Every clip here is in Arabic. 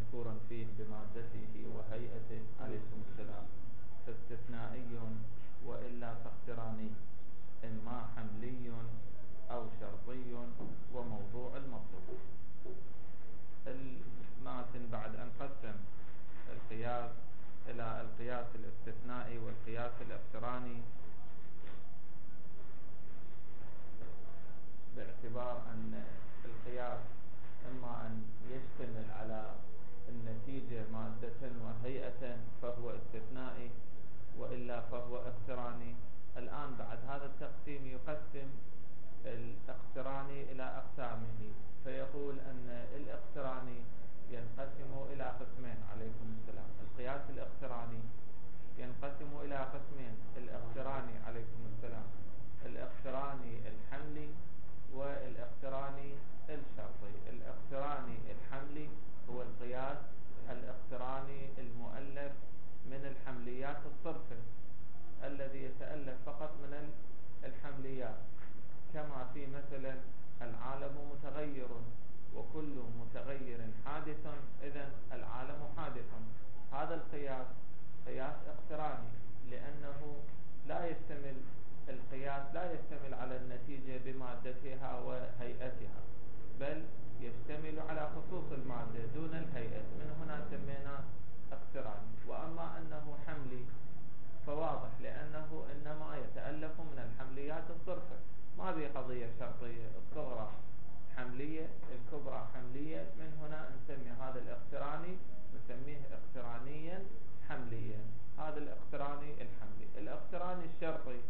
مذكورا فيه بمادته وهيئته عليكم السلام فاستثنائي وإلا فاقتراني، إما حملي أو شرطي وموضوع المطلوب. الماتن بعد أن قسم القياس إلى القياس الاستثنائي والقياس الاقتراني باعتبار أن القياس إما أن يشتمل على النتيجة مادة وهيئة فهو استثنائي وإلا فهو اقتراني. الآن بعد هذا التقسيم يقسم الاقتراني إلى أقسامه، فيقول أن الاقتراني ينقسم إلى قسمين عليكم السلام. القياس الاقتراني ينقسم إلى قسمين، الاقتراني عليكم السلام الاقتراني الحملي والاقتراني الشرطي. الاقتراني الحملي هو القياس الاقتراني المؤلف من الحمليات الصرفة الذي يتألف فقط من الحمليات، كما في مثلا العالم متغير وكل متغير حادث إذن العالم حادث. هذا القياس قياس اقتراني لأنه القياس لا يشتمل على النتيجة بمادتها وهيئتها، بل يشتمل على خصوص المادة دون الهيئة، من هنا سميناه اقتراني. وأما أنه حملي فواضح لأنه إنما يتألف من الحمليات الصرفة، ما به قضية شرطية، الصغرى حملية الكبرى حملية، من هنا نسمي هذا الاقتراني نسميه اقترانيا حمليا. هذا الاقتراني الحملي. الاقتراني الشرطي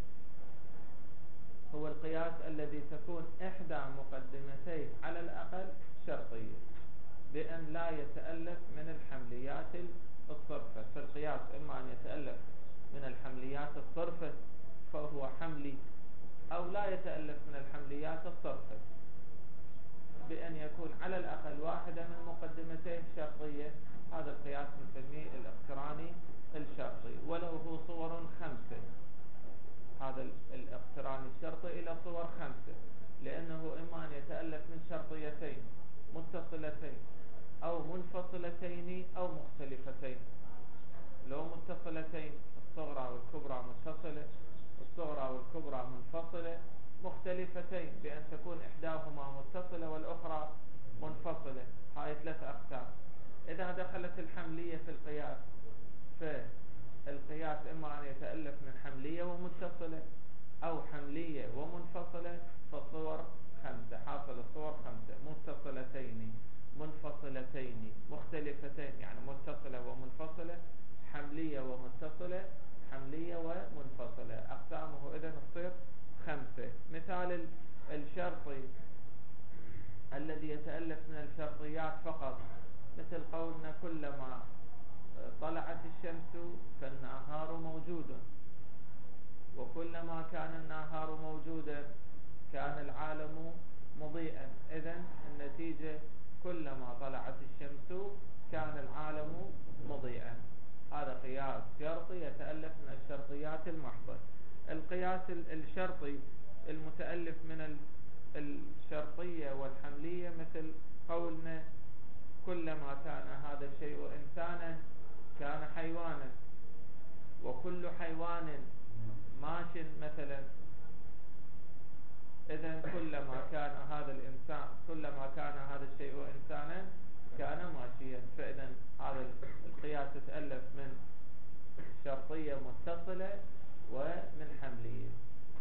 هو القياس الذي تكون إحدى مقدمتيه على الأقل شرطية بأن لا يتألف من الحمليات الصرفة. فالقياس إما أن يتألف من الحمليات الصرفة فهو حملي، أو لا يتألف من الحمليات الصرفة بأن يكون على الأقل واحدة من مقدمتيه شرطية. هذا القياس نسميه الاقتراني الشرطي، وله هو صور 5. هذا الاقتراني الشرطي إلى صور 5، لأنه إما أن يتألف من شرطيتين متصلتين أو منفصلتين أو مختلفتين. لو متصلتين الصغرى والكبرى متصلة، الصغرى والكبرى منفصلة. مختلفتين بأن تكون إحداهما متصلة والأخرى منفصلة. هاي 3 أقسام. إذا دخلت الحملية في القياس فالقياس إما أن يتألف من حملية ومتصلة أو حملية ومنفصلة، فالصور 5. حاصل الصور 5: متصلتين، منفصلتين، مختلفتين يعني متصلة ومنفصلة، حملية ومتصلة، حملية ومنفصلة. أقسامه إذن تصير 5. مثال الشرطي الذي يتألف من الشرطيات فقط، مثل قولنا كلما طلعت الشمس فالنهار موجود، وكلما كان النهار موجودا كان العالم مضيئا. إذن النتيجة كلما طلعت الشمس كان العالم مضيئا. هذا قياس شرطي يتألف من الشرطيات المحضة. القياس الشرطي المتألف من الشرطية والحملية، مثل قولنا كلما كان هذا الشيء إنسانا كان حيوانا، وكل حيوان ماش مثلا. إذن كلما كان هذا الإنسان، كلما كان هذا الشيء إنسانا كان ماشيا. فإذن هذا القياس يتألف من شرطية متصلة ومن حملية.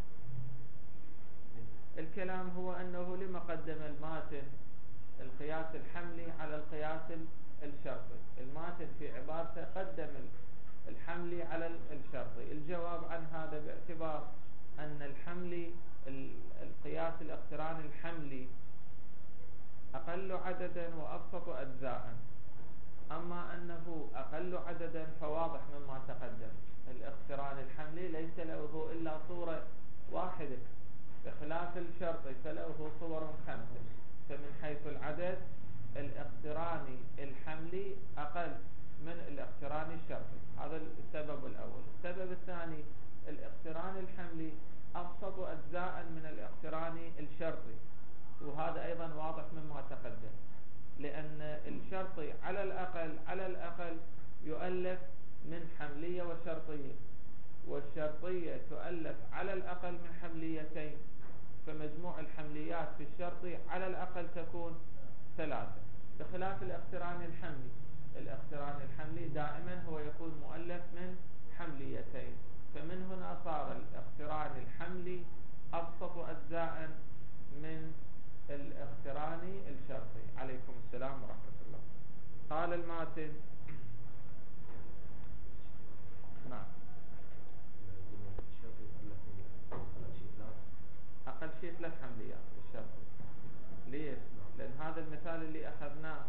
الكلام هو أنه لما قدم الماتن القياس الحملي على القياس الشرطي. الماتن في عبارته قدم الحملي على الشرطي. الجواب عن هذا باعتبار أن الحملي القياس الاقتراني الحملي أقل عددا وأبسط أجزاء. أما أنه أقل عددا فواضح مما تقدم، الاقتران الحملي ليس له إلا صورة واحدة بخلاف الشرطي فله صور 5. فمن حيث العدد الاقتراني الحملي أقل من الاقتراني الشرطي. هذا السبب الأول. السبب الثاني الاقتراني الحملي أبسط أجزاء من الاقتراني الشرطي، وهذا أيضا واضح مما تقدم. لأن الشرطي على الأقل يؤلف من حملية وشرطية، والشرطية تؤلف على الأقل من حمليتين، فمجموع الحمليات في الشرطي على الأقل تكون 3، بخلاف الاقتران الحملي. الاقتران الحملي دائما هو يكون مؤلف من حمليتين، فمن هنا صار الاقتران الحملي أبسط أجزاء من الاقتران الشرطي. عليكم السلام ورحمة الله. قال الماتن نعم أقل شيء 3 حمليات الشرطي. ليش؟ لأن هذا المثال اللي أخذناه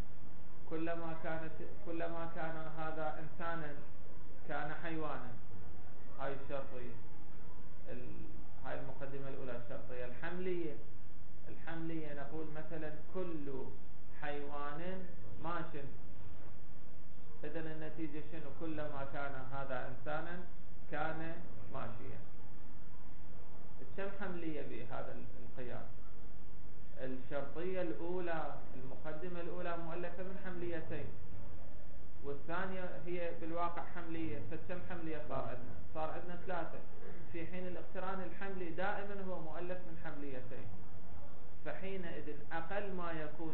كلما كان هذا إنسانا كان حيوانا، هاي الشرطية، هاي المقدمة الأولى الشرطية. الحملية نقول مثلا كل حيوان ماش، إذن النتيجة شنو؟ كلما كان هذا إنسانا كان ماشيا. كم حملية بهذا القياس؟ الشرطية الأولى المقدمة الأولى مؤلفة من حمليتين، والثانية هي بالواقع حملية، فكم حملية صار عندنا 3، في حين الاقتران الحملي دائما هو مؤلف من حمليتين. فحينئذ أقل ما يكون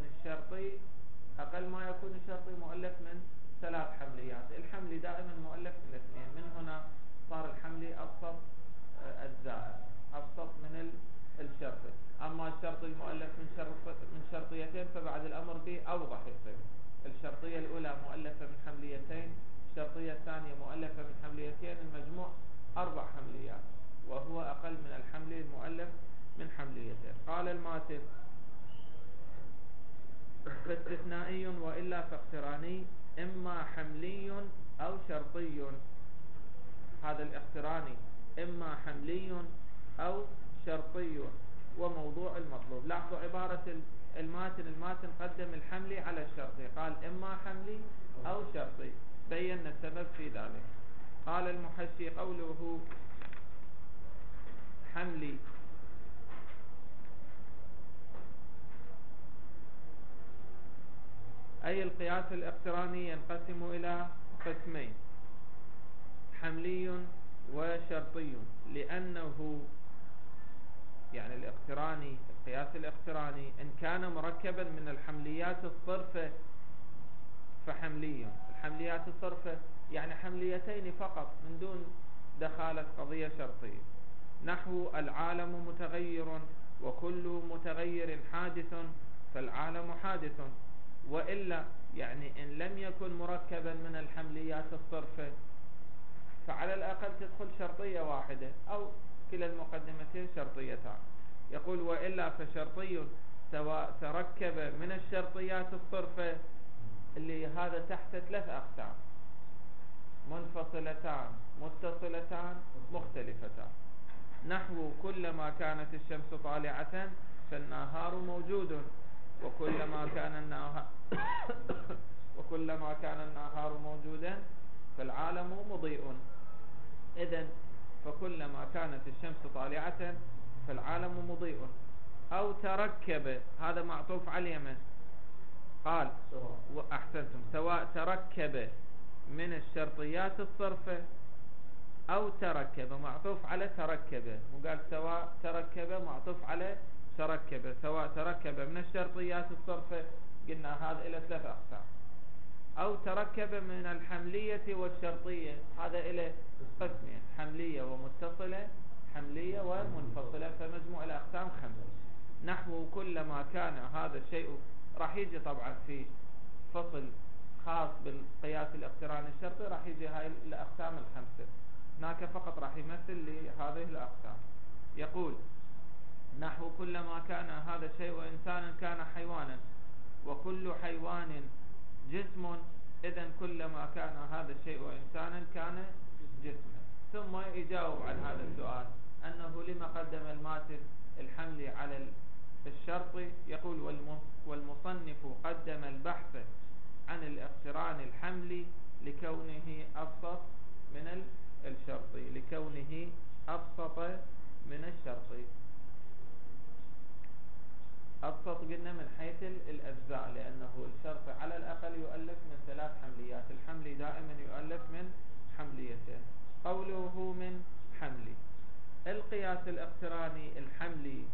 الشرطي مؤلف من 3 حمليات. الحملي دائما مؤلف من 2، من هنا صار الحملي أبسط أجزاء، أبسط من الشرطي. أما الشرطي المؤلف من شرطيتين فبعد الأمر به أوضح يصير. الشرطية الأولى مؤلفة من حمليتين، الشرطية الثانية مؤلفة من حمليتين، المجموع 4 حمليات، وهو أقل من الحملي المؤلف من حمليتين. قال الماتن فاستثنائي وإلا فاقتراني إما حملي أو شرطي. هذا الاقتراني إما حملي أو شرطي وموضوع المطلوب. لاحظوا عبارة الماتن قدم الحملي على الشرطي، قال إما حملي أو شرطي، بيّن السبب في ذلك. قال المحشي قوله حملي أي القياس الاقتراني ينقسم إلى قسمين، حملي وشرطي، لأنه يعني القياس الاقتراني إن كان مركبا من الحمليات الصرفة فحملي. الحمليات الصرفة يعني حمليتين فقط من دون دخالة قضية شرطية، نحو العالم متغير وكل متغير حادث فالعالم حادث. وإلا يعني إن لم يكن مركبا من الحمليات الصرفة فعلى الأقل تدخل شرطية واحدة أو كلا المقدمتين شرطيتان. يقول وإلا فشرطي سواء تركب من الشرطيات الصرفة اللي هذا تحت 3 أقسام، منفصلتان متصلتان مختلفتان، نحو كلما كانت الشمس طالعة فالنهار موجود، وكلما كان النهار موجودا فالعالم مضيء. إذن فكلما كانت الشمس طالعة فالعالم مضيء. أو تركب، هذا معطوف على اليمن، قال أحسنتم، سواء تركب من الشرطيات الصرفة أو تركب، معطوف على تركب، وقال سواء تركب معطوف على تركب. سواء تركب من الشرطيات الصرفة قلنا هذا إلى 3 أقسام، أو تركب من الحملية والشرطية، هذا إلى قسمين، حملية ومتصلة، حملية ومنفصلة، فمجموع الأقسام 5. نحو كلما كان هذا الشيء، راح يجي طبعا في فصل خاص بالقياس الاقتراني الشرطي راح يجي هاي الأقسام 5، هناك فقط راح يمثل لهذه الأقسام. يقول نحو كلما كان هذا الشيء إنسانا كان حيوانا وكل حيوان جسم، إذن كلما كان هذا الشيء إنسانا كان جسما. ثم يجاوب عن هذا السؤال أنه لما قدم الماتن الحمل على الشرط. يقول والمصنف قدم البحث عن الاقتران الحملي لكونه أبسط من الشرطي، لكونه أبسط من الشرطي. يتوسط قلنا من حيث الأجزاء، لأنه الشرط على الأقل يؤلف من 3 حمليات، الحملي دائما يؤلف من حمليتين. قوله من حملي، القياس الاقتراني الحملي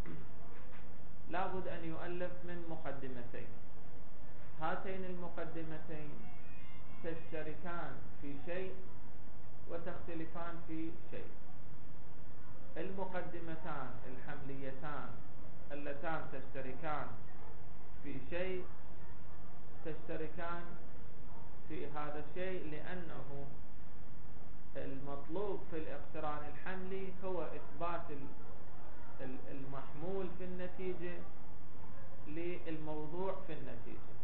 لابد أن يؤلف من مقدمتين، هاتين المقدمتين تشتركان في شيء وتختلفان في شيء. المقدمتان الحمليتان اللتان تشتركان في شيء تشتركان في هذا الشيء لأنه المطلوب في الاقتران الحملي هو إثبات المحمول في النتيجة للموضوع في النتيجة،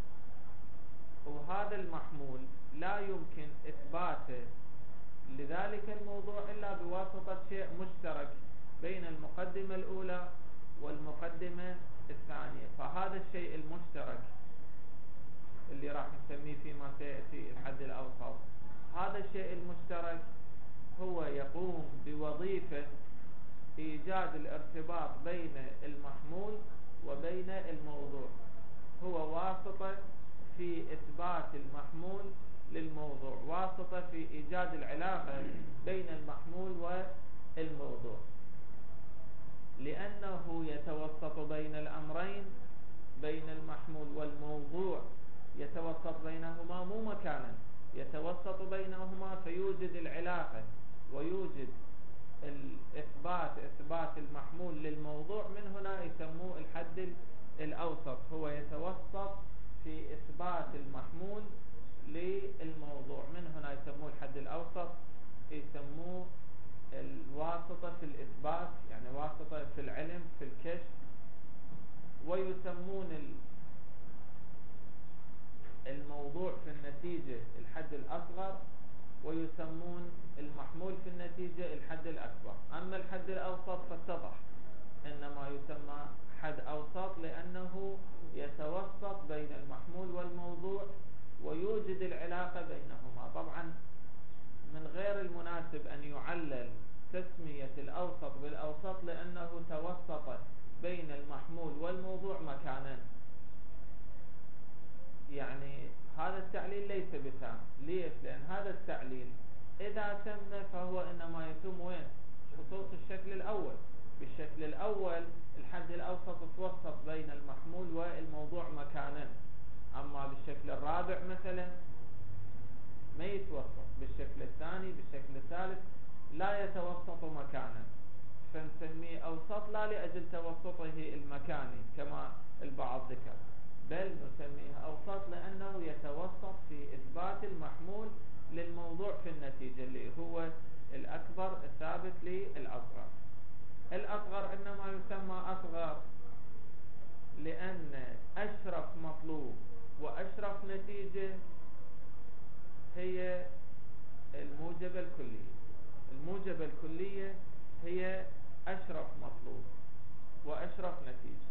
وهذا المحمول لا يمكن إثباته لذلك الموضوع إلا بواسطة شيء مشترك بين المقدمة الأولى والمقدمة الثانية. فهذا الشيء المشترك اللي راح نسميه فيما سيأتي الحد الأوسط، هذا الشيء المشترك هو يقوم بوظيفة إيجاد الارتباط بين المحمول وبين الموضوع، هو واسطة في إثبات المحمول للموضوع، واسطة في إيجاد العلاقة بين المحمول والموضوع، لأنه يتوسط بين الأمرين، بين المحمول والموضوع، يتوسط بينهما مو مكانا، يتوسط بينهما فيوجد العلاقة ويوجد إثبات المحمول للموضوع. من هنا يسموه الحد الأوسط، هو يتوسط في إثبات المحمول للموضوع، من هنا يسموه الحد الأوسط، يسموه الواسطة في الإثبات، يعني واسطة في العلم في الكشف. ويسمون الموضوع في النتيجة الحد الأصغر، ويسمون المحمول في النتيجة الحد الأكبر. أما الحد الأوسط فاتضح إنما يسمى حد أوسط لأنه يتوسط بين المحمول والموضوع ويوجد العلاقة بينهما. طبعا من غير المناسب أن يعلل تسمية الأوسط بالأوسط لأنه توسط بين المحمول والموضوع مكانا، يعني هذا التعليل ليس بتام. ليش؟ لأن هذا التعليل إذا تم فهو إنما يتم وين؟ خصوص الشكل الأول. بالشكل الأول الحد الأوسط توسط بين المحمول والموضوع مكانا، أما بالشكل الرابع مثلا ما يتوسط، بالشكل الثاني بالشكل الثالث لا يتوسط مكانا، فنسميه أوسط لا لأجل توسطه المكاني كما البعض ذكر، بل نسميه أوسط لأنه يتوسط في إثبات المحمول للموضوع في النتيجة اللي هو الأكبر الثابت للأصغر. الأصغر إنما يسمى أصغر لأن أشرف مطلوب وأشرف نتيجة هي الموجبة الكلية. الموجبة الكلية هي أشرف مطلوب وأشرف نتيجة.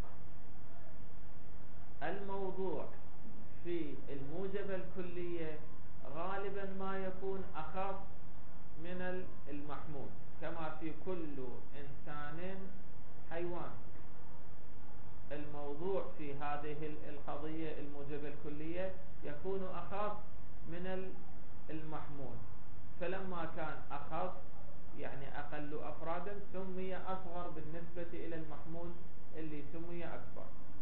الموضوع في الموجبة الكلية غالبا ما يكون أخف من المحمول، كما في كل إنسان حيوان. الموضوع في هذه القضية الموجبة الكلية يكون أخف من المحمول، فلما كان أخف يعني أقل أفرادا سمي أصغر بالنسبة إلى المحمول اللي سمي أكبر.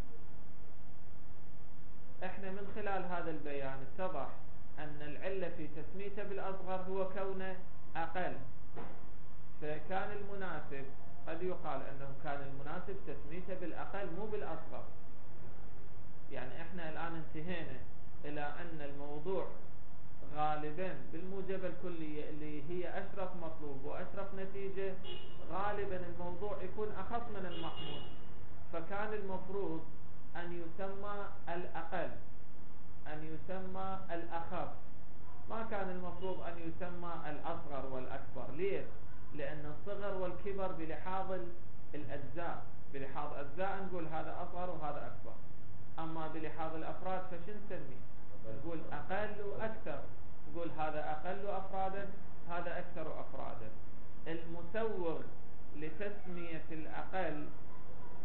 احنا من خلال هذا البيان اتضح أن العلة في تسميته بالأصغر هو كونه أقل، فكان المناسب، قد يقال أنه كان المناسب تسميته بالأقل مو بالأصغر. يعني احنا الآن انتهينا إلى أن الموضوع غالبا بالموجبة الكلية اللي هي أشرف مطلوب وأشرف نتيجة، غالبا الموضوع يكون أخف من المحمول، فكان المفروض أن يسمى الأقل، أن يسمى الأخف، ما كان المفروض أن يسمى الأصغر والأكبر. ليش؟ لأن الصغر والكبر بلحاظ الأجزاء، بلحاظ أجزاء نقول هذا أصغر وهذا أكبر، أما بلحاظ الأفراد فشن نسمي؟ نقول أقل وأكثر، نقول هذا أقل أفرادا هذا أكثر أفرادا. المسوغ لتسمية الأقل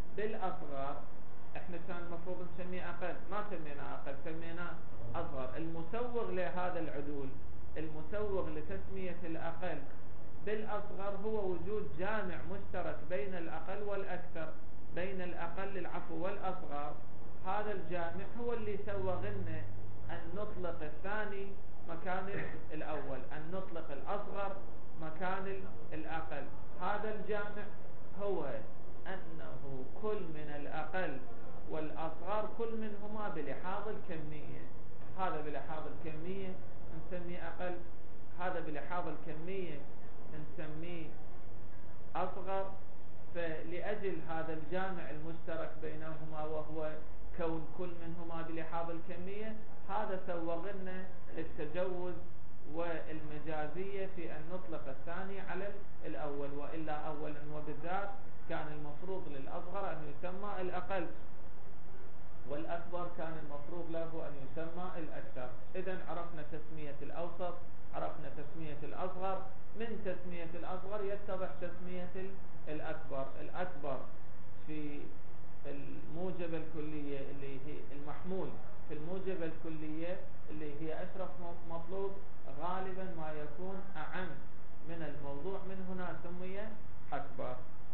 بالأصغر احنا كان المفروض نسميه أقل، ما سميناه أقل، سميناه أصغر. المسوغ لهذا العدول، المسوغ لتسمية الأقل بالأصغر هو وجود جامع مشترك بين الأقل والأكثر، بين الأقل العفو والأصغر. هذا الجامع هو اللي سوغ لنا أن نطلق الثاني مكان الأول، أن نطلق الأصغر مكان الأقل. هذا الجامع هو أنه كل من الأقل والأصغر كل منهما بلحاظ الكمية. هذا بلحاظ الكمية نسميه أقل، هذا بلحاظ الكمية نسميه أصغر. فلأجل هذا الجامع المشترك بينهما وهو كون كل منهما بلحاظ الكمية، هذا سوغ لنا التجوز والمجازية في أن نطلق الثاني على الأول، وإلا أولا وبالذات كان المفروض للأصغر أن يسمى الأقل، والأكبر كان المفروض له أن يسمى الأكثر. إذن عرفنا تسمية الأوسط، عرفنا تسمية الأصغر، من تسمية الأصغر يتضح تسمية الأكبر. الأكبر في الموجبة الكلية اللي هي المحمول في الموجبة الكلية اللي هي أشرف مطلوب غالبا ما يكون أعم من الموضوع، من هنا سمي أكبر.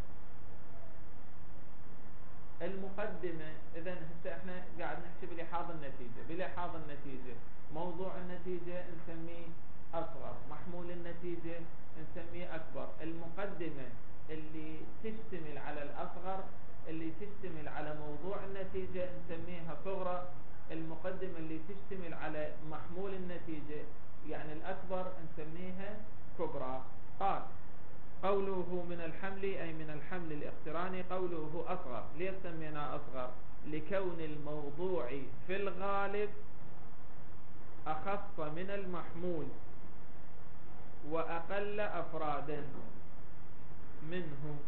المقدمة إذن هسه احنا قاعد نحكي بلحاظ النتيجة. بلحاظ النتيجة موضوع النتيجة نسميه أصغر، محمول النتيجة نسميه أكبر. المقدمة اللي تشتمل على الأصغر، اللي تشتمل على موضوع النتيجة نسميها صغرى. المقدمة اللي تشتمل على محمول النتيجة يعني الأكبر نسميها كبرى. قال قوله من الحمل أي من الحمل الاقتراني، قوله أصغر. ليه سمينا أصغر؟ لكون الموضوع في الغالب أخف من المحمول وأقل أفرادا منه.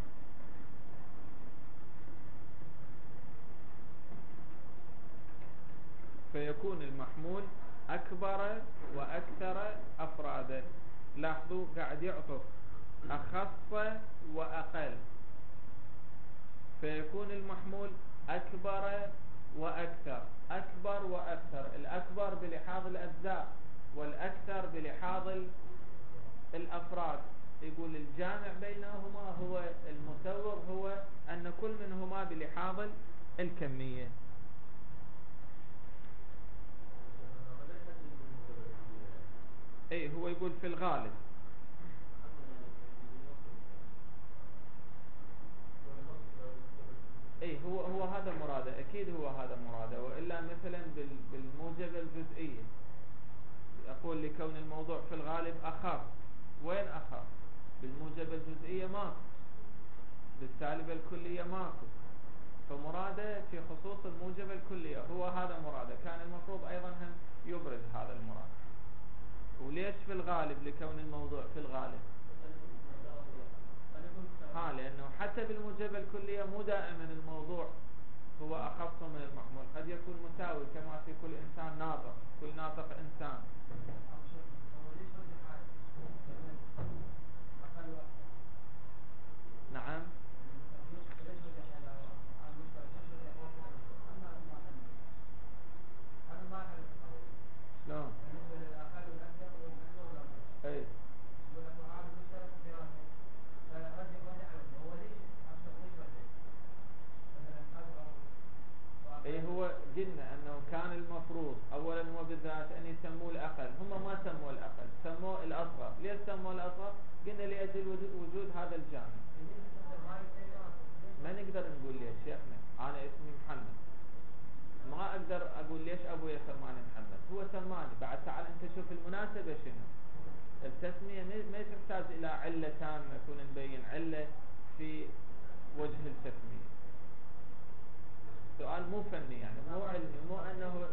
فيكون المحمول أكبر وأكثر أفرادا. لاحظوا قاعد يعطف أخف وأقل، فيكون المحمول أكبر وأكثر، أكبر وأكثر. الأكبر بلحاظ الأجزاء والأكثر بلحاظ الأفراد. يقول الجامع بينهما هو المسوغ، هو أن كل منهما بلحاظ الكمية. أي هو يقول في الغالب. اي هو هذا مراده، اكيد هو هذا مراده. والا مثلا بالموجبه الجزئيه اقول لكون الموضوع في الغالب اخف. وين اخف؟ بالموجبه الجزئيه ماكو، بالسالبه الكليه ماكو. فمراده في خصوص الموجبه الكليه، هو هذا مراده. كان المفروض ايضا هم يبرز هذا المراد. وليش في الغالب؟ لكون الموضوع في الغالب لأنه حتى بالموجبة الكلية مو دائما الموضوع هو أخف من المحمول، قد يكون مساوي كما في كل إنسان ناطق، كل ناطق إنسان. نعم. شلون؟ اي اي هو قلنا انه كان المفروض اولا وبالذات ان يسموه الاقل. هم ما سموه الاقل، سموه الاصغر. ليش سموه الاصغر؟ قلنا لاجل وجود هذا الجامع. ما نقدر نقول ليش شيخنا. انا اسمي محمد، ما اقدر اقول ليش ابوي سماني محمد. هو سماني. بعد تعال انت شوف المناسبة شنو. التسمية ما تحتاج الى علة تامة، يكون نبين علة في وجه التسمية. سؤال مو فني يعني، مو علمي، مو انه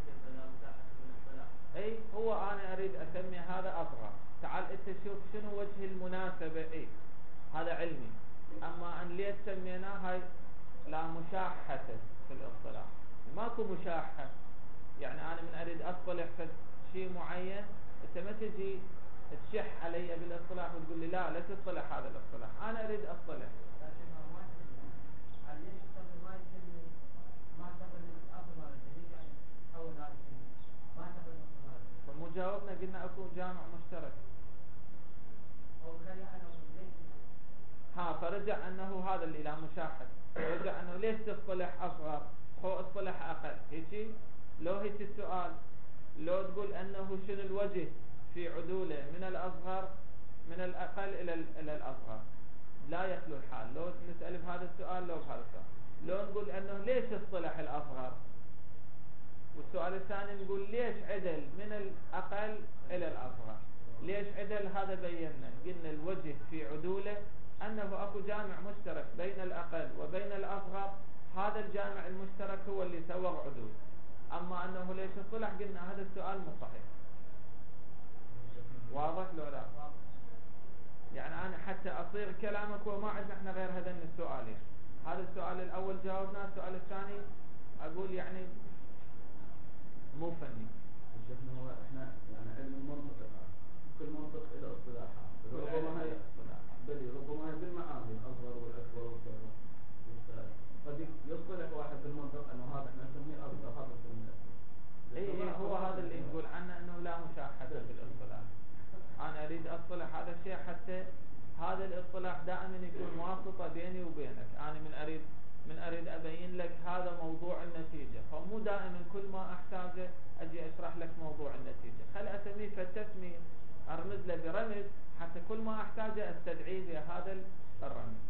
اي هو انا اريد اسمي هذا اصغر. تعال انت شوف شنو وجه المناسبة. اي هذا علمي. اما ان ليه سميناه هاي لا مشاحة في الاصطلاح، ماكو مشاحة. يعني انا من اريد اصطلح في شيء معين، انت ما تجي تشح علي بالاصطلاح وتقول لي لا تصطلح هذا الاصطلاح. انا اريد اصطلح. مشاحة. رجع انه ليش تصطلح اصغر هو اصطلح اقل هيجي. لو هيك السؤال لو تقول انه شنو الوجه في عدوله من الاصغر من الاقل الى الاصغر لا يخلو الحال. لو نسأل بهذا السؤال لو بهذا السؤال لو نقول انه ليش اصطلح الاصغر، والسؤال الثاني نقول ليش عدل من الاقل الى الاصغر. ليش عدل؟ هذا بينا قلنا الوجه في عدوله انه اكو جامع مشترك بين الاقل وبين الاصغر، هذا الجامع المشترك هو اللي سوغ عدول. اما انه ليش اصطلح قلنا هذا السؤال مو صحيح. واضح لو لا؟ يعني انا حتى اصيغ كلامك وما عندنا احنا غير هذين السؤالين. هذا السؤال الاول جاوبناه، السؤال الثاني اقول يعني مو فني. شفنا هو احنا يعني علم المنطق الان كل منطق له اصطلاحات، ربما هي ربما هي بالمعاني الاصغر والاكبر والصغر. قد يصطلح واحد بالمنطق انه هذا احنا نسميه اصغر هذا نسميه اكبر. اي هو هذا اللي نقول عنه انه لا مشاحة بالاصطلاح. انا اريد اصطلح هذا الشيء حتى هذا الاصطلاح دائما يكون واسطة بيني وبينك. انا من اريد ابين لك هذا موضوع النتيجة، فمو دائما كل ما احتاجه اجي اشرح لك موضوع النتيجة. خل اسميه فالتسمية ارمز له برمز حتى كل ما احتاجه استدعي بهذا الرمز.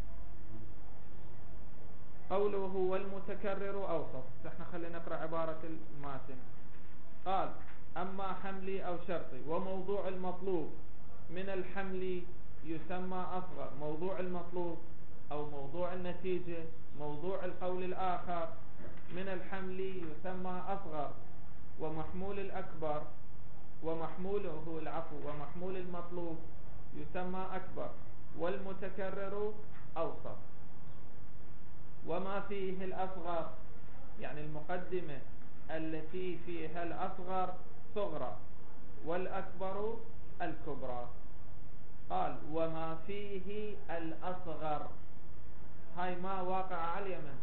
قوله والمتكرر اوصف. احنا خلينا نقرأ عبارة الماتن. قال اما حملي او شرطي وموضوع المطلوب من الحمل يسمى اصغر. موضوع المطلوب او موضوع النتيجة موضوع القول الاخر من الحمل يسمى اصغر، ومحمول الاكبر ومحموله العفو ومحمول المطلوب يسمى اكبر، والمتكرر اوسط. وما فيه الاصغر يعني المقدمة التي فيها الاصغر صغرى والاكبر الكبرى. قال وما فيه الاصغر، هاي ما واقع على اليمن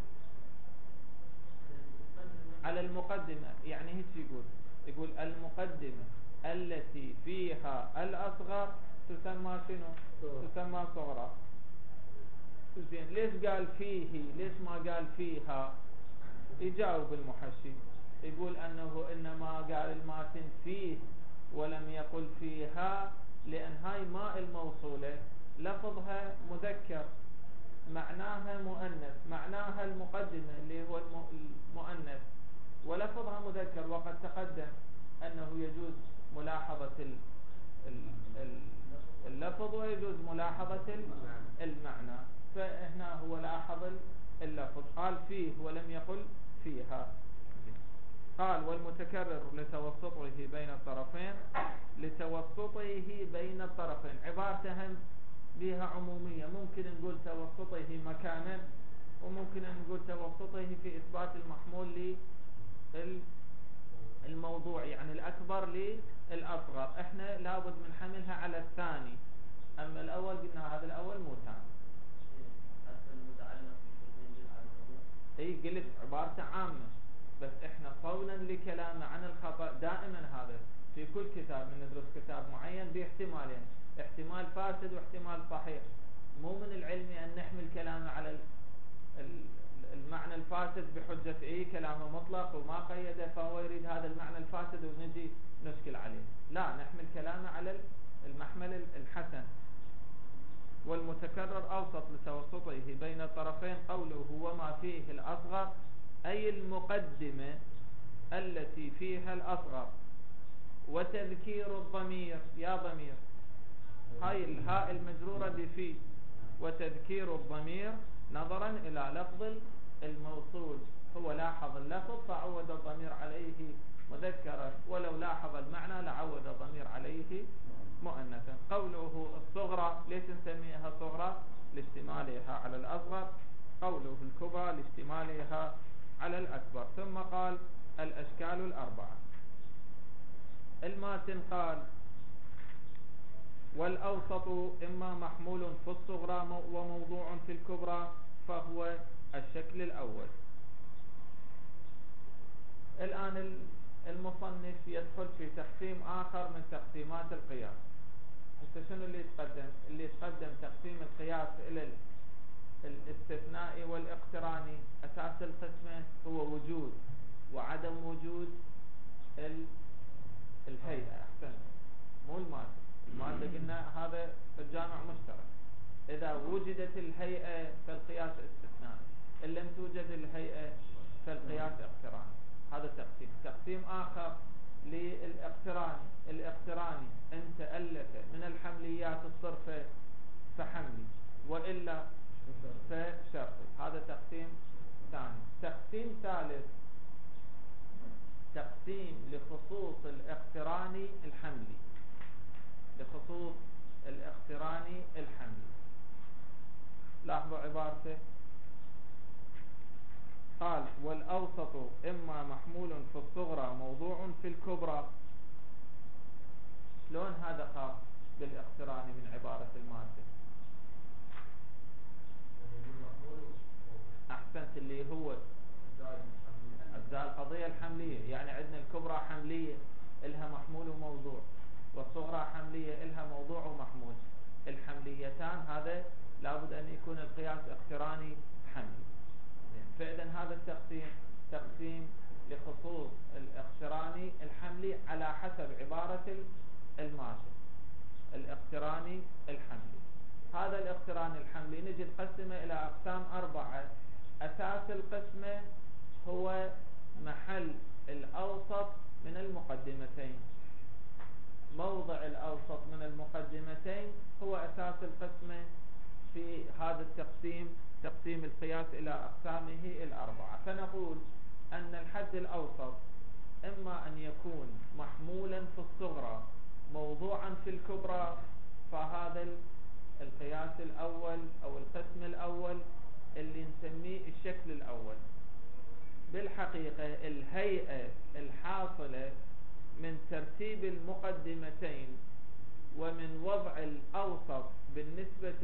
على المقدمة. يعني هيك يقول المقدمة التي فيها الأصغر تسمى شنو؟ تسمى صغرى. زين ليش قال فيه ليش ما قال فيها؟ يجاوب المحشي يقول أنه إنما قال الماتن فيه ولم يقل فيها لأن هاي ماء الموصولة لفظها مذكر معناها مؤنث، معناها المقدمة اللي هو المؤنث ولفظها مذكر. وقد تقدم أنه يجوز ملاحظة اللفظ ويجوز ملاحظة المعنى، فهنا هو لاحظ اللفظ قال فيه ولم يقل فيها. قال والمتكرر لتوسطه بين الطرفين. لتوسطه بين الطرفين عبارتها بها عمومية، ممكن نقول توسطه مكانا وممكن نقول توسطه في إثبات المحمول للموضوع يعني الأكبر للأصغر. احنا لابد من حملها على الثاني، أما الأول قلنا هذا الأول مو ثاني. اي قلت عبارته عامة، بس احنا صونا لكلامه عن الخطأ دائما. هذا في كل كتاب من ندرس كتاب معين باحتمالين، احتمال فاسد واحتمال صحيح. مو من العلم ان نحمل كلامه على المعنى الفاسد بحجة ايه كلامه مطلق وما قيده فهو يريد هذا المعنى الفاسد ونجي نشكل عليه. لا، نحمل كلامه على المحمل الحسن. والمتكرر أوسط لتوسطه بين الطرفين. قوله وما فيه الأصغر أي المقدمة التي فيها الأصغر، وتذكير الضمير يا ضمير هاي الهاء المجرورة بفي، وتذكير الضمير نظرا إلى لفظ الموصول. هو لاحظ اللفظ فعود الضمير عليه مذكرا، ولو لاحظ المعنى لعود الضمير عليه مؤنثا. قوله الصغرى ليش نسميها صغرى؟ لاشتمالها على الأصغر. قوله الكبرى لاشتمالها على الأكبر. ثم قال الأشكال الأربعة. الماتن قال والأوسط إما محمول في الصغرى وموضوع في الكبرى فهو الشكل الأول. الآن المصنف يدخل في تقسيم آخر من تقسيمات القياس. حتى شنو اللي يتقدم؟ اللي يتقدم تقسيم القياس إلى الاستثنائي والاقتراني أساس القسمة هو وجود وعدم وجود الهيئة. أحسن، مو المادة قلنا هذا الجامع مشترك. إذا وجدت الهيئة فالقياس استثنائي، إن لم توجد الهيئة فالقياس اقتراني. هذا تقسيم آخر للاقتراني. الاقتراني أن تألف من الحمليات الصرفة فحملي وإلا فشرطي. هذا تقسيم ثاني. تقسيم ثالث، تقسيم لخصوص الاقتراني الحملي. لخصوص الاقتراني الحملي. لاحظوا عبارته، قال والأوسط إما محمول في الصغرى موضوع في الكبرى. شلون هذا خاص بالاقتراني من عبارة المادة؟ أحسنت، اللي هو أجزاء القضية الحملية. يعني عندنا الكبرى حملية إلها محمول وموضوع، والصغرى حملية إلها موضوع ومحمول. الحمليتان هذا لابد أن يكون القياس اقتراني حملي. فإذا هذا التقسيم تقسيم لخصوص الاقتراني الحملي على حسب عبارة الماشي. الاقتراني الحملي، هذا الاقتراني الحملي نجي نقسمه إلى أقسام 4. أساس القسمة هو محل الأوسط من المقدمتين. موضع الأوسط من المقدمتين هو أساس القسمة في هذا التقسيم، تقسيم القياس إلى أقسامه 4. فنقول أن الحد الأوسط إما أن يكون محمولا في الصغرى موضوعا في الكبرى، فهذا القياس الأول أو القسم الأول اللي نسميه الشكل الأول. بالحقيقة الهيئة الحاصلة من ترتيب المقدمتين ومن وضع الأوسط بالنسبة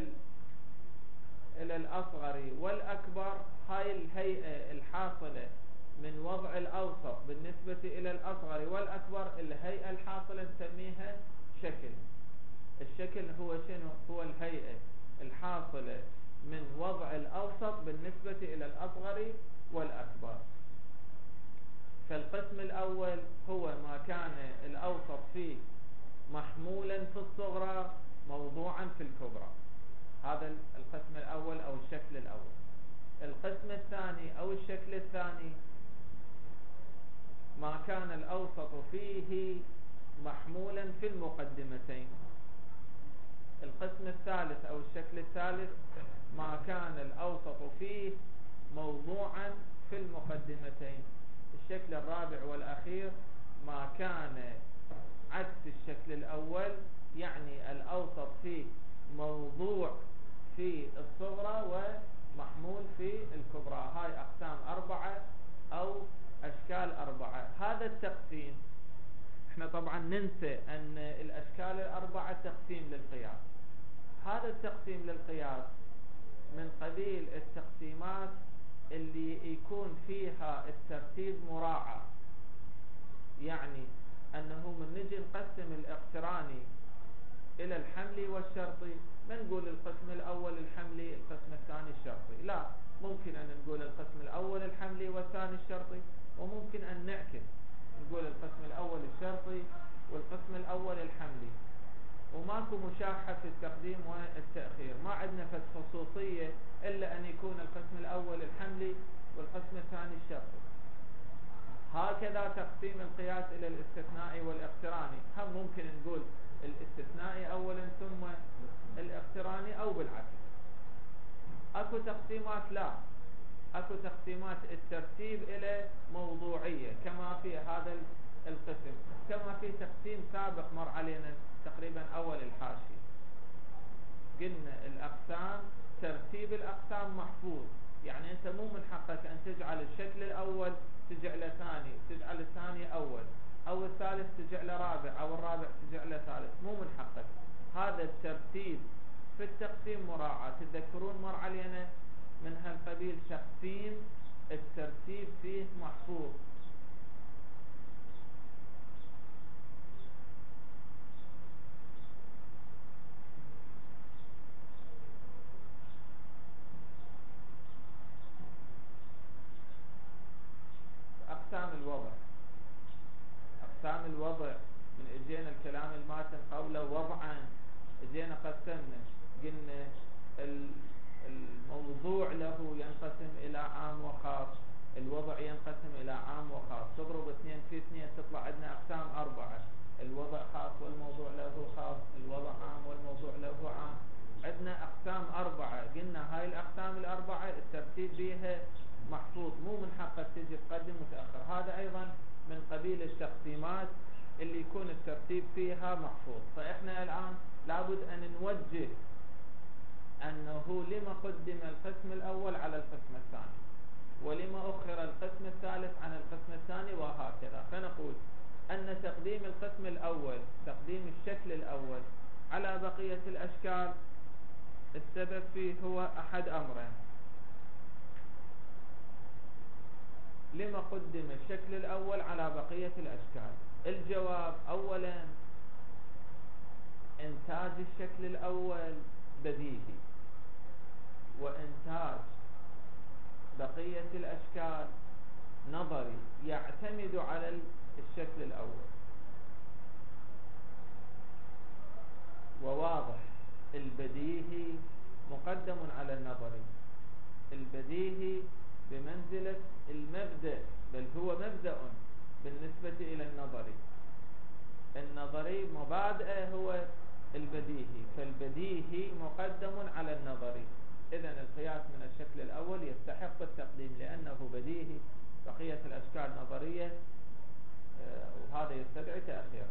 إلى الأصغر والأكبر، هاي الهيئة الحاصلة من وضع الأوسط بالنسبة إلى الأصغر والأكبر، الهيئة الحاصلة نسميها شكل. الشكل هو شنو؟ هو الهيئة الحاصلة من وضع الأوسط بالنسبة إلى الأصغر والأكبر. فالقسم الأول هو ما كان الأوسط فيه محمولا في الصغرى موضوعا في الكبرى. هذا القسم الأول أو الشكل الأول. القسم الثاني أو الشكل الثاني ما كان الأوسط فيه محمولا في المقدمتين. القسم الثالث أو الشكل الثالث ما كان الأوسط فيه موضوعا في المقدمتين. الشكل الرابع والأخير ما كان عكس الشكل الأول، يعني الأوسط فيه موضوع في الصغرى ومحمول في الكبرى. هاي أقسام 4 أو أشكال 4. هذا التقسيم احنا طبعا ننسى أن الأشكال 4 تقسيم للقياس. هذا التقسيم للقياس من قبيل التقسيمات اللي يكون فيها الترتيب مراعى. يعني أنه من نجي نقسم الاقتراني إلى الحملي والشرطي ما نقول القسم الأول الحملي القسم الثاني الشرطي، لا، ممكن أن نقول القسم الأول الحملي والثاني الشرطي، وممكن أن نعكس نقول القسم الأول الشرطي والقسم الأول الحملي. وماكو مشاحة في التقديم والتأخير، ما عندنا خصوصية إلا أن يكون القسم الأول الحملي والقسم الثاني الشرطي. هكذا تقسيم القياس إلى الاستثنائي والاقتراني، هم ممكن نقول الاستثنائي أولا ثم الاقتراني أو بالعكس. أكو تقسيمات لا، أكو تقسيمات الترتيب إلى موضوعية كما في هذا القسم، كما في تقسيم سابق مر علينا تقريبا أول الحاشية. قلنا الأقسام ترتيب الأقسام محفوظ، يعني أنت مو من حقك أن تجعل الشكل الأول تجعله ثاني، تجعل الثاني أول، أو الثالث تجعله رابع، أو الرابع تجعله ثالث، مو من حقك. هذا الترتيب في التقسيم مراعاة. تذكرون مر علينا من هالقبيل تقسيم الترتيب فيه محفوظ. الوضع. أقسام الوضع من اجينا الكلام الماتن قوله وضعا، اجينا قسمنا قلنا الموضوع له ينقسم إلى عام وخاص، الوضع ينقسم إلى عام وخاص، تضرب 2 في 2 تطلع عندنا أقسام 4. الوضع خاص والموضوع له خاص، الوضع عام والموضوع له عام. عندنا أقسام 4. قلنا هاي الأقسام ال4 الترتيب بيها محفوظ، مو من حقك تجي تقدم وتأخر. هذا أيضا من قبيل التقسيمات اللي يكون الترتيب فيها محفوظ. فإحنا الآن لابد أن نوجه أنه لما قدم القسم الأول على القسم الثاني، ولما أخر القسم الثالث عن القسم الثاني، وهكذا. فنقول أن تقديم القسم الأول، تقديم الشكل الأول على بقية الأشكال، السبب فيه هو أحد أمرين. لما قدم الشكل الأول على بقية الأشكال؟ الجواب أولا إنتاج الشكل الأول بديهي، وإنتاج بقية الأشكال نظري يعتمد على الشكل الأول. وواضح البديهي مقدم على النظري، البديهي بمنزلة المبدأ، بل هو مبدأ بالنسبة إلى النظري. النظري مبادئه هو البديهي، فالبديهي مقدم على النظري. إذن القياس من الشكل الأول يستحق التقديم لأنه بديهي، بقية الأشكال نظرية، وهذا يستدعي تأخيره.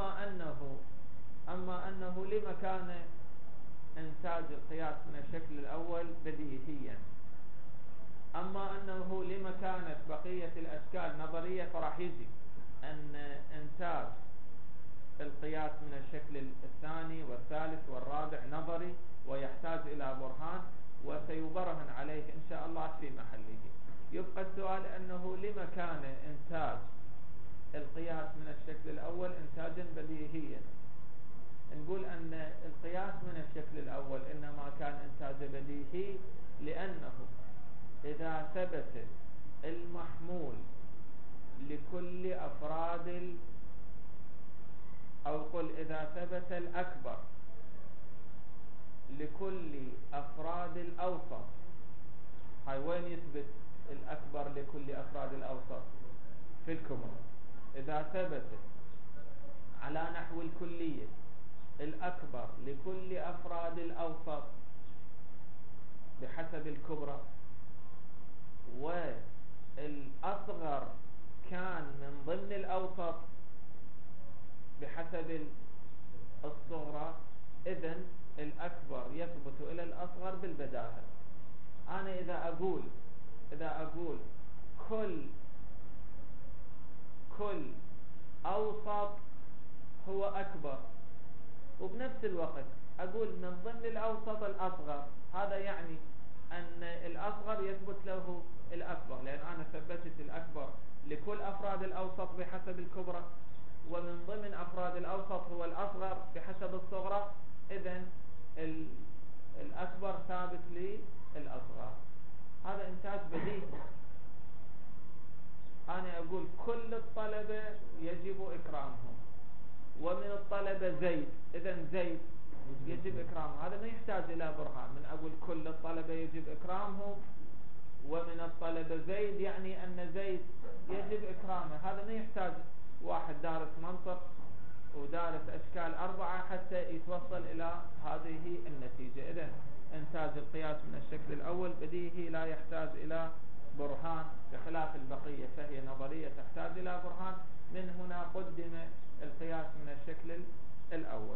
أما أنه لما كان إنتاج القياس من الشكل الأول بديهيا، أما أنه لما كانت بقية الأشكال نظرية، فراح يجي أن إنتاج القياس من الشكل الثاني والثالث والرابع نظري ويحتاج إلى برهان، وسيبرهن عليه إن شاء الله في محله. يبقى السؤال أنه لما كان إنتاج القياس من الشكل الأول إنتاجا بديهيا؟ نقول أن القياس من الشكل الأول إنما كان إنتاج بديهي لأنه إذا ثبت المحمول لكل أفراد أو قل إذا ثبت الأكبر لكل أفراد الأوسط. هاي وين يثبت الأكبر لكل أفراد الأوسط؟ في الكبرى. إذا ثبت على نحو الكلية الأكبر لكل أفراد الأوسط بحسب الكبرى، والأصغر كان من ضمن الأوسط بحسب الصغرى، إذن الأكبر يثبت إلى الأصغر بالبداهة. أنا إذا أقول كل أوسط هو أكبر، وبنفس الوقت أقول من ضمن الأوسط الأصغر، هذا يعني أن الأصغر يثبت له الأكبر، لأن أنا ثبتت الأكبر لكل أفراد الأوسط بحسب الكبرى، ومن ضمن أفراد الأوسط هو الأصغر بحسب الصغرى، إذن الأكبر ثابت للأصغر. هذا إنتاج بديهي. أنا أقول كل الطلبة يجب إكرامهم، ومن الطلبة زيد، إذن زيد يجب إكرامه. هذا ما يحتاج إلى برهان. من أقول كل الطلبة يجب إكرامهم ومن الطلبة زيد، يعني أن زيد يجب إكرامه. هذا ما يحتاج واحد دارس منطق ودارس أشكال 4 حتى يتوصل إلى هذه النتيجة. إذن إنتاج القياس من الشكل الأول بديهي لا يحتاج إلى برهان، بخلاف البقية فهي نظرية تحتاج إلى برهان. من هنا قدم القياس من الشكل الأول.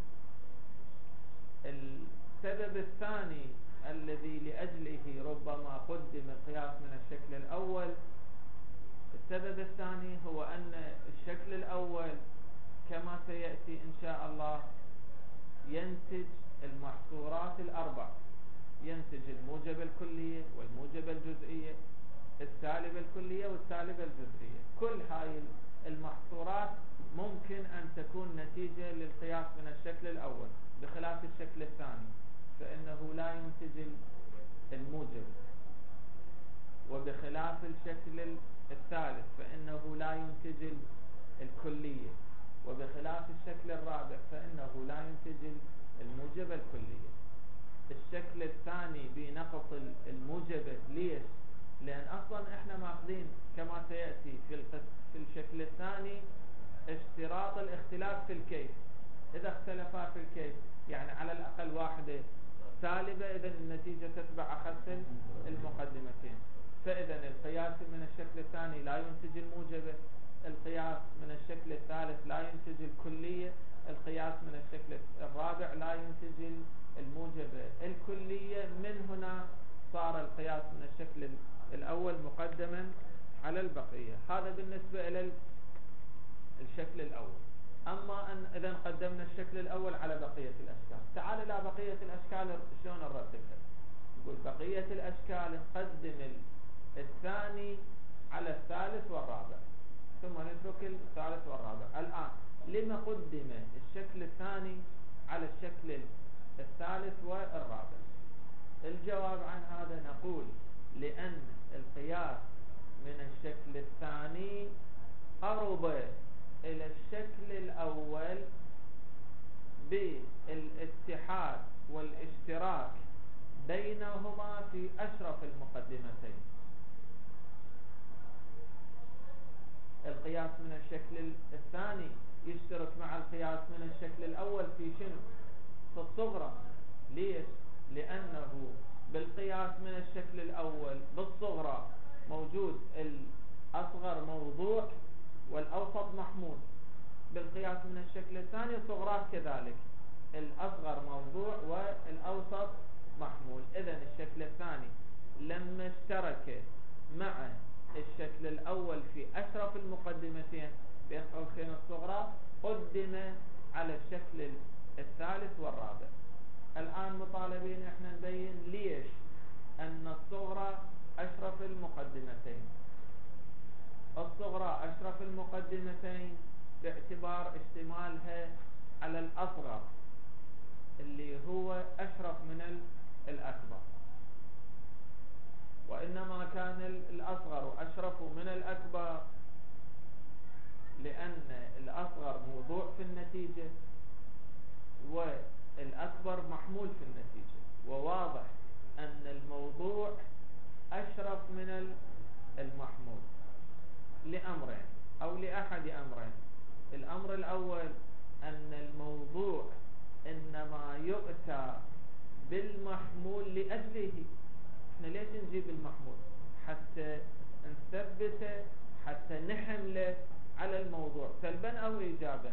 السبب الثاني الذي لأجله ربما قدم القياس من الشكل الأول، السبب الثاني هو أن الشكل الأول كما سيأتي إن شاء الله ينتج المحصورات الأربع، ينتج الموجب الكلية والموجب الجزئية، السالب الكلية والسالب الجزئية. كل هاي المحصورات ممكن أن تكون نتيجة للقياس من الشكل الأول، بخلاف الشكل الثاني فإنه لا ينتج الموجب، وبخلاف بخلاف الشكل الثالث فإنه لا ينتج الكلية، وبخلاف الشكل الرابع فإنه لا ينتج الموجبة الكلية. الشكل الثاني بنقص الموجبة، ليش؟ لأن أصلا احنا ماخذين كما سيأتي في الشكل الثاني اشتراط الاختلاف في الكيف. إذا اختلفا في الكيف يعني على الأقل واحدة سالبة، إذن النتيجة تتبع أخذ المقدمتين. فإذا القياس من الشكل الثاني لا ينتج الموجبة، القياس من الشكل الثالث لا ينتج الكلية، القياس من الشكل الرابع لا ينتج الموجبة الكلية. من هنا صار القياس من الشكل الأول مقدما على البقية. هذا بالنسبة إلى الشكل الأول. أما أن إذا قدمنا الشكل الأول على بقية الأشكال، تعال إلى بقية الأشكال شلون نرتبها. نقول بقية الأشكال نقدم الثاني على الثالث والرابع، ثم نترك الثالث والرابع. الآن لما قدم الشكل الثاني على الشكل الثالث والرابع؟ الجواب عن هذا نقول لأن القياس من الشكل الثاني قرب إلى الشكل الأول بالاتحاد والاشتراك بينهما في أشرف المقدمتين. القياس من الشكل الثاني يشترك مع القياس من الشكل الأول في شنو؟ في الصغرى. ليش؟ لأنه بالقياس من الشكل الأول بالصغرى موجود الأصغر موضوع والأوسط محمول. بالقياس من الشكل الثاني صغراه كذلك، الأصغر موضوع والأوسط محمول. إذن الشكل الثاني لما اشترك مع الشكل الأول في أشرف المقدمتين بين قوسين الصغرى قدم على الشكل الثالث والرابع. الآن مطالبين احنا نبين ليش أن الصغرى أشرف المقدمتين. الصغرى أشرف المقدمتين باعتبار اشتمالها على الأصغر اللي هو أشرف من الأكبر، وإنما كان الأصغر أشرف من الأكبر لأن الأصغر موضوع في النتيجة والأكبر محمول في النتيجة. وواضح أن الموضوع أشرف من المحمول لأمرين أو لأحد أمرين. الأمر الأول أن الموضوع إنما يؤتى بالمحمول لأجله. احنا ليش نجيب المحمول؟ حتى نثبته، حتى نحمله على الموضوع سلبا أو إيجابا.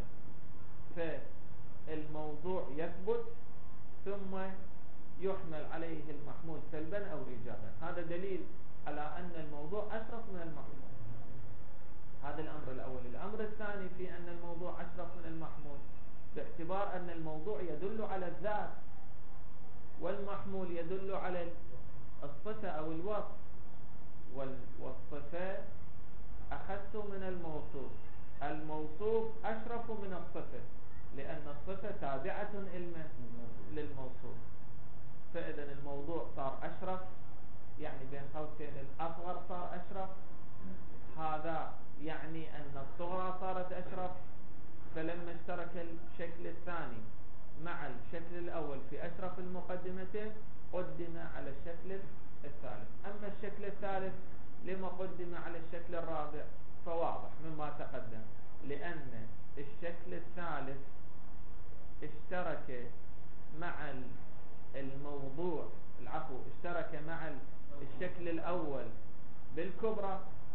فالموضوع يثبت ثم يحمل عليه المحمول سلبا أو إيجابا. هذا دليل على أن الموضوع أشرف من المحمول. هذا الأمر الأول. الأمر الثاني في أن الموضوع أشرف من المحمول باعتبار أن الموضوع يدل على الذات والمحمول يدل على الصفة أو الوصف، والصفة أخذت من الموصوف. الموصوف أشرف من الصفة لأن الصفة تابعة للموصوف. فإذا الموضوع صار أشرف، يعني بين قوسين الأصغر صار أشرف. هذا يعني أن الصغرى صارت أشرف. فلما اشترك الشكل الثاني مع الشكل الأول في أشرف المقدمتين قدم على الشكل الثالث. أما الشكل الثالث لما قدم على الشكل الرابع فواضح مما تقدم، لأن الشكل الثالث اشترك مع الموضوع اشترك مع الشكل الأول بالكبرى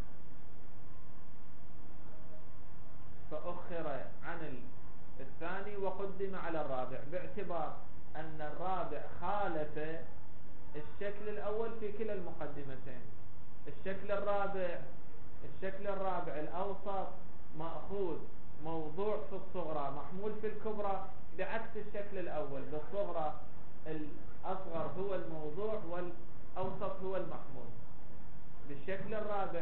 فأخر عن الثاني وقدم على الرابع باعتبار أن الرابع خالف الشكل الأول في كلا المقدمتين. الشكل الرابع الأوسط مأخوذ موضوع في الصغرى محمول في الكبرى، بعكس الشكل الأول بالصغرى الأصغر هو الموضوع والأوسط هو المحمول. بالشكل الرابع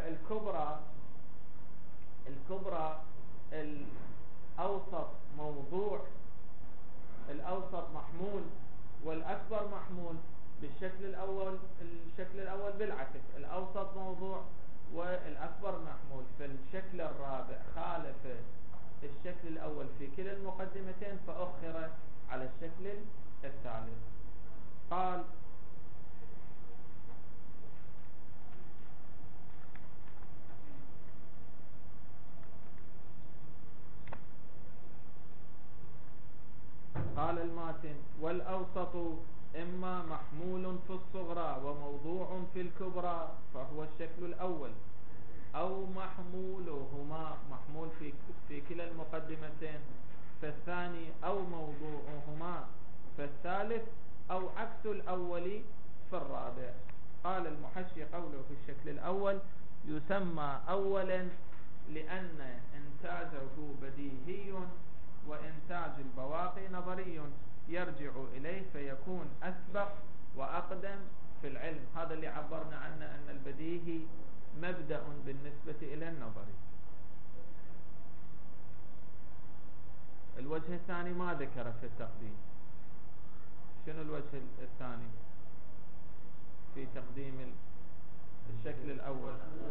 الكبرى الأوسط موضوع، الأوسط محمول والأكبر محمول. بالشكل الأول بالعكس، الأوسط موضوع علامات. والأوسط إما محمول في الصغرى وموضوع في الكبرى فهو الشكل الأول، أو محمولهما محمول في كلا المقدمتين فالثاني، أو موضوعهما فالثالث، أو عكس الأول فالرابع. قال المحشي قوله في الشكل الأول يسمى أولا لأن إنتاجه بديهي وإنتاج البواقي نظري يرجع إليه فيكون أسبق وأقدم في العلم. هذا اللي عبرنا عنه أن البديهي مبدأ بالنسبة إلى النظري. الوجه الثاني ما ذكر في التقديم. شنو الوجه الثاني في تقديم الشكل الأول؟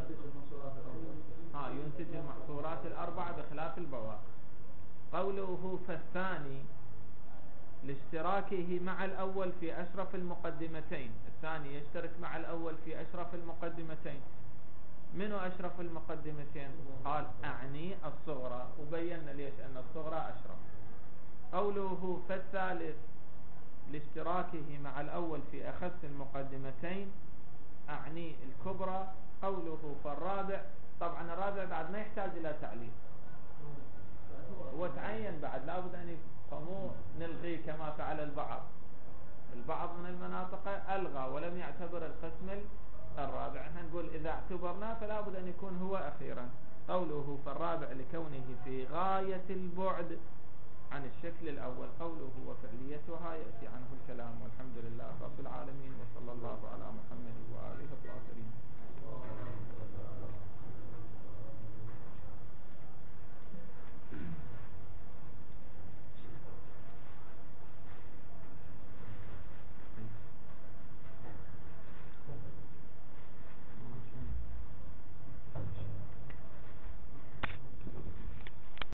ينتج المحصورات الأربعة بخلاف البواقي. قوله فالثاني لاشتراكه مع الأول في أشرف المقدمتين. الثاني يشترك مع الأول في أشرف المقدمتين. منو أشرف المقدمتين؟ قال أعني الصغرى، وبينا ليش أن الصغرى أشرف. قوله فالثالث لاشتراكه مع الأول في أخص المقدمتين أعني الكبرى. قوله فالرابع، طبعا الرابع بعد ما يحتاج إلى تعليل، هو تعين بعد، لا بد أن مو نلغي كما فعل البعض من المناطق ألغى ولم يعتبر القسم الرابع. احنا نقول إذا اعتبرناه فلا بد أن يكون هو أخيرا. قوله فالرابع لكونه في غاية البعد عن الشكل الأول. قوله وفعليتها يأتي عنه الكلام. والحمد لله رب العالمين، وصلى الله على محمد وآله الطاهرين.